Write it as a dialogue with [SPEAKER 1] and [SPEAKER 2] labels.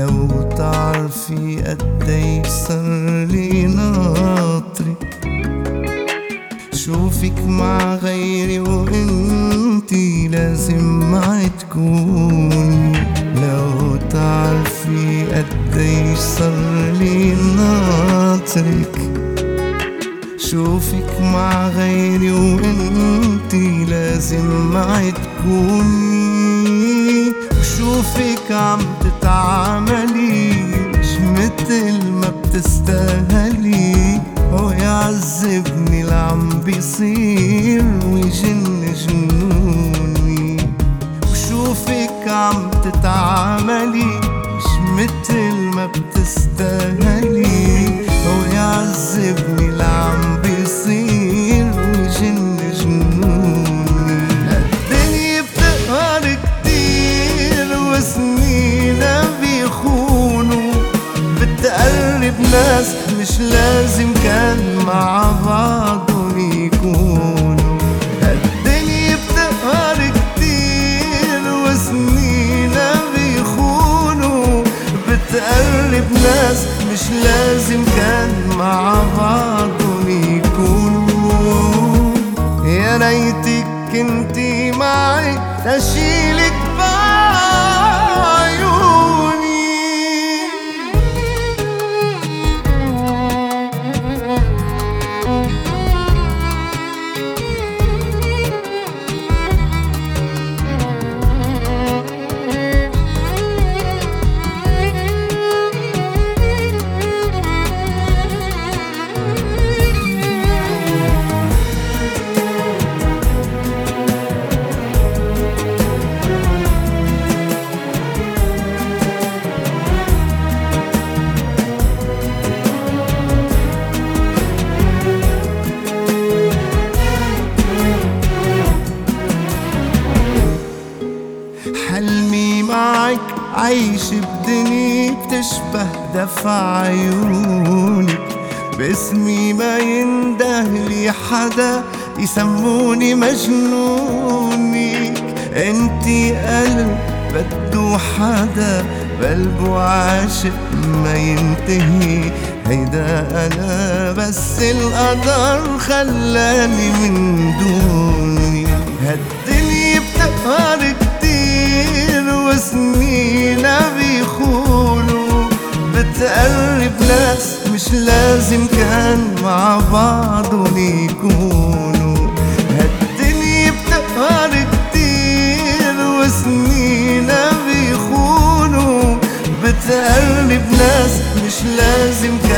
[SPEAKER 1] لو تعرفي قديش صارلي ناطري شوفك مع غيري وانتي لازم معي تكوني. لو تعرفي قديش صارلي ناطرك شوفك مع غيري وانتي لازم معي تكوني. وشوفك عم تتعاملي مش متل ما بتستاهلي، ويعذبني اللي عم بيصير ويجن جنوني. وشوفك عم تتعاملي مش متل ما بتستاهلي، ويعذبني اللي عم بيصير ويجن جنوني. الدنيا بتقهر كتير وسنينا بيخونوا، بتقرب ناس مش لازم كان مع بعضهم يكونوا. الدنيا بتقهر كتير وسنينا بيخونوا، بتقرب ناس مش لازم كان مع بعضهم يكونوا. يا ريتك كنتي معي تشيلك بعيوني. حلمي معك عيش بدنيا بتشبه دفع عيونك، باسمي ما يندهلي حدا يسموني مجنونك. انتي قلب بدو حدا بقلبه عاشق ما ينتهي، هيدا انا بس القدر خلاني من دوني. هالدنيا بتقهر كتير وسنينا بيخونوا، بتقرب ناس مش لازم كان مع بعضهم يكونوا. هالدنيا بتقهر كتير وسنينا بيخونوا، بتقرب ناس مش لازم